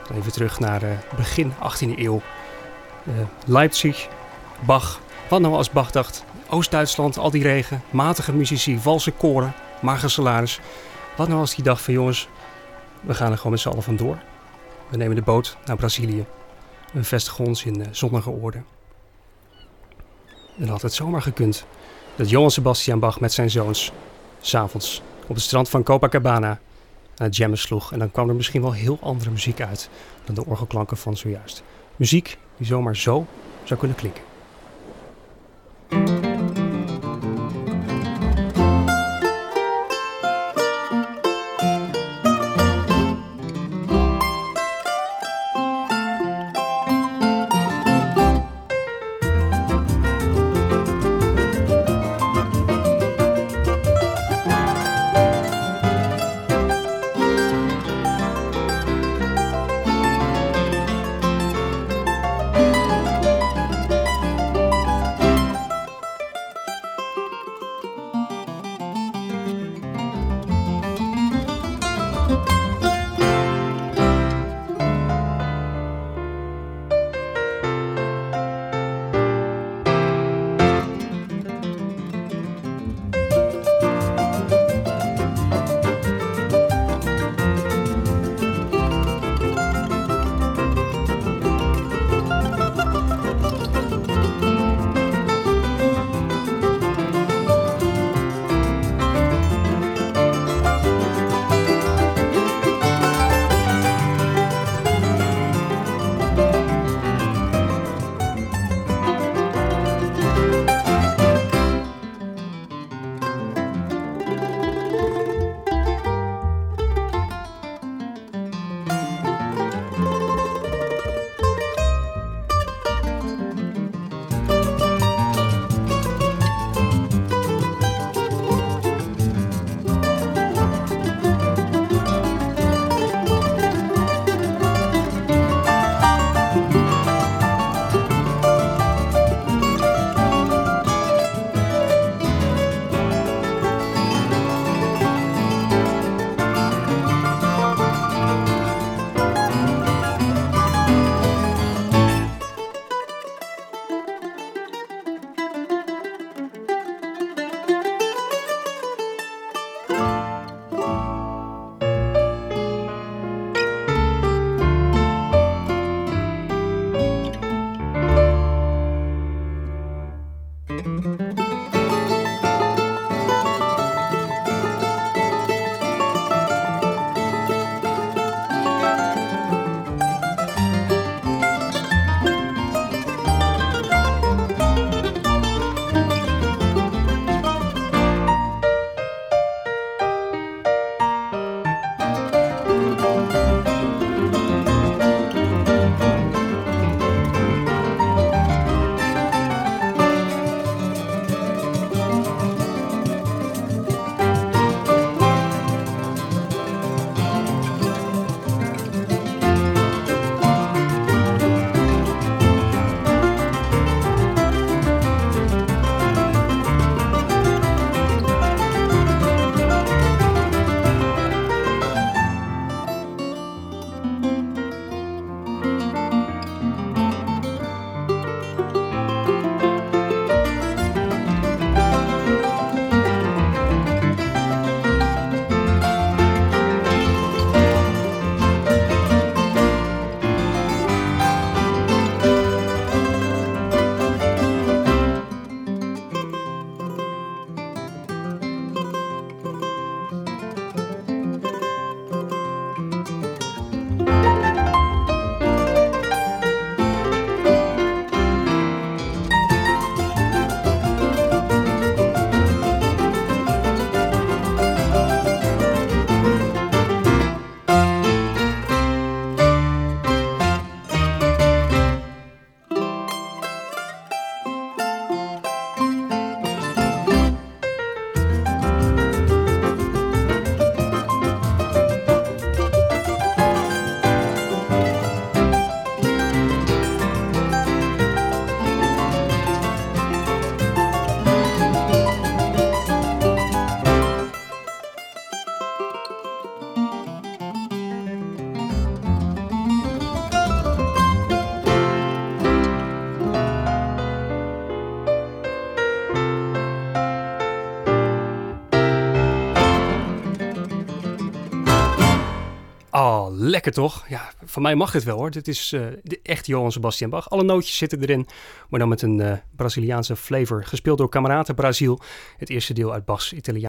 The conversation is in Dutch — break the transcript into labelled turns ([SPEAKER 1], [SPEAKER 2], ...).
[SPEAKER 1] Even terug naar begin 18e eeuw. Leipzig, Bach. Wat nou als Bach dacht, Oost-Duitsland, al die regen, matige muzici, valse koren, mager salaris. Wat nou als hij dacht van jongens, we gaan er gewoon met z'n allen vandoor. We nemen de boot naar Brazilië. We vestigen ons in zonnige oorden. En dan had het zomaar gekund dat Johann Sebastian Bach met zijn zoons 's avonds op het strand van Copacabana aan het jammen sloeg. En dan kwam er misschien wel heel andere muziek uit dan de orgelklanken van zojuist. Muziek die zomaar zo zou kunnen klinken. Oh, lekker toch? Ja, van mij mag het wel hoor. Dit is echt Johann Sebastian Bach. Alle nootjes zitten erin, maar dan met een Braziliaanse flavor. Gespeeld door Camarata Brazil. Het eerste deel uit Bachs Italiaanse